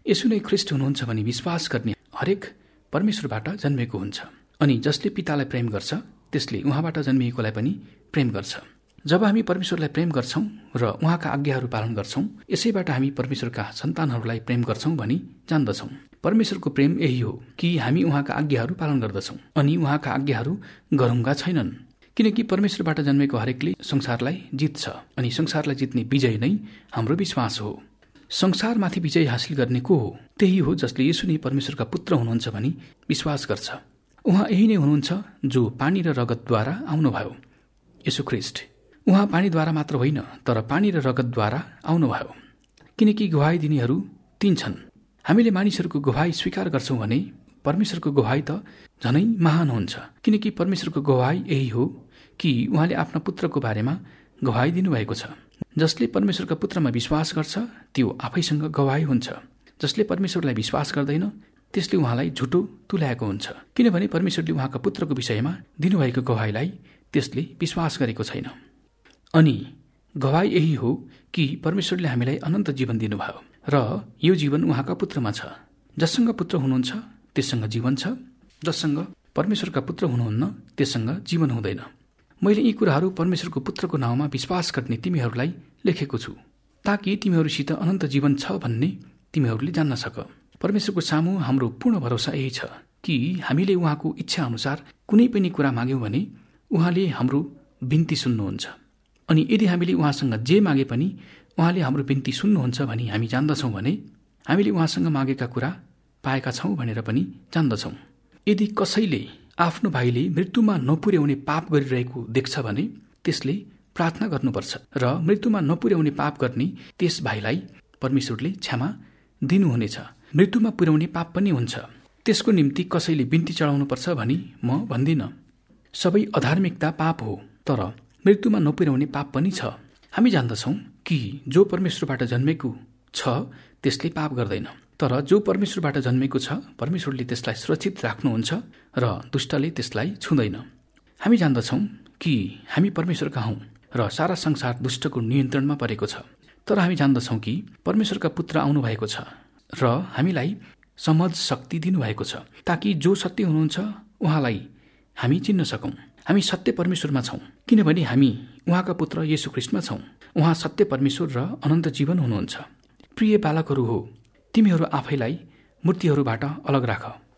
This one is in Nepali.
यसो नै ख्रीष्ट हुनुहुन्छ भनी विश्वास गर्ने हरेक परमेश्वरबाट जन्मेको हुन्छ। अनि जसले पितालाई प्रेम गर्छ त्यसले उहाँबाट जन्मिएकोलाई पनि प्रेम गर्छ। जब हामी परमेश्वरलाई प्रेम गर्छौं र उहाँका आज्ञाहरू पालन गर्छौं, यसैबाट हामी परमेश्वरका सन्तानहरूलाई प्रेम गर्छौं भनी जान्दछौं। परमेश्वरको प्रेम यही हो कि हामी उहाँका आज्ञाहरू पालन गर्दछौं अनि उहाँका आज्ञाहरू गरौँगा छैनन्। किनकि परमेश्वरबाट जन्मेको हरेकले संसारलाई जित्छ अनि संसारलाई जित्ने विजय नै हाम्रो विश्वास हो। संसारमाथि विजय हासिल गर्ने को हो? त्यही हो जसले येशू नै परमेश्वरका पुत्र हुनुहुन्छ भनी विश्वास गर्छ। उहाँ यही नै हुनुहुन्छ जो पानी र रगतद्वारा आउनुभयो, येशू ख्रीष्ट। उहाँ पानीद्वारा मात्र होइन तर पानी र रगतद्वारा आउनुभयो। किनकि गवाही दिनेहरू तीन छन्। हामीले मानिसहरूको गवाही स्वीकार गर्छौं भने परमेश्वरको गवाही त झनै महान हुन्छ। किनकि परमेश्वरको गवाही यही हो कि उहाँले आफ्ना पुत्रको बारेमा गवाही दिनुभएको छ। जसले परमेश्वरका पुत्रमा विश्वास गर्छ त्यो आफैसँग गवाही हुन्छ। जसले परमेश्वरलाई विश्वास गर्दैन त्यसले उहाँलाई झुटो तुल्याएको हुन्छ, किनभने परमेश्वरले उहाँका पुत्रको विषयमा दिनुभएको गवाहीलाई त्यसले विश्वास गरेको छैन। अनि गवाही यही हो कि परमेश्वरले हामीलाई अनन्त जीवन दिनुभयो र यो जीवन उहाँका पुत्रमा छ। जससँग पुत्र हुनुहुन्छ त्यससँग जीवन छ, जससँग परमेश्वरका पुत्र हुनुहुन्न त्यससँग जीवन हुँदैन। मैले यी कुराहरू परमेश्वरको पुत्रको नाउँमा विश्वास गर्ने तिमीहरूलाई लेखेको छु ताकि तिमीहरूसित अनन्त जीवन छ भन्ने तिमीहरूले जान्न सक। परमेश्वरको सामु हाम्रो पूर्ण भरोसा यही छ कि हामीले उहाँको इच्छा अनुसार कुनै पनि कुरा माग्यौं भने उहाँले हाम्रो बिन्ती सुन्नुहुन्छ। अनि यदि हामीले उहाँसँग जे मागे पनि उहाँले हाम्रो बिन्ती सुन्नुहुन्छ भनी हामी जान्दछौं भने हामीले उहाँसँग मागेका कुरा पाएका छौं भनेर पनि जान्दछौं। यदि कसैले आफ्नो भाइले मृत्युमा नपुर्याउने पाप गरिरहेको देख्छ भने त्यसले प्रार्थना गर्नुपर्छ र मृत्युमा नपुर्याउने पाप गर्ने त्यस भाइलाई परमेश्वरले क्षमा दिनुहुनेछ। मृत्युमा पुर्याउने पाप पनि हुन्छ, त्यसको निम्ति कसैले बिन्ती चढाउनुपर्छ भनी म भन्दिन। सबै अधार्मिकता पाप हो, तर मृत्युमा नपुर्याउने पाप पनि छ। हामी जान्दछौं कि जो परमेश्वरबाट जन्मेको छ त्यसले पाप गर्दैन, तर जो परमेश्वरबाट जन्मेको छ परमेश्वरले त्यसलाई सुरक्षित राख्नुहुन्छ र दुष्टले त्यसलाई छुँदैन। हामी जान्दछौं कि हामी परमेश्वरका हौं र सारा संसार दुष्टको नियन्त्रणमा परेको छ। तर हामी जान्दछौं कि परमेश्वरका पुत्र आउनुभएको छ र हामीलाई समझ शक्ति दिनुभएको छ ताकि जो सत्य हुनुहुन्छ उहाँलाई हामी चिन्न सकौं। हामी सत्य परमेश्वरमा छौं किनभने हामी उहाँका पुत्र येशू ख्रीष्टमा छौं। उहाँ सत्य परमेश्वर र अनन्त जीवन हुनुहुन्छ। प्रिय बालकहरू हो, तिमीहरू आफैलाई मूर्तिहरूबाट अलग राख।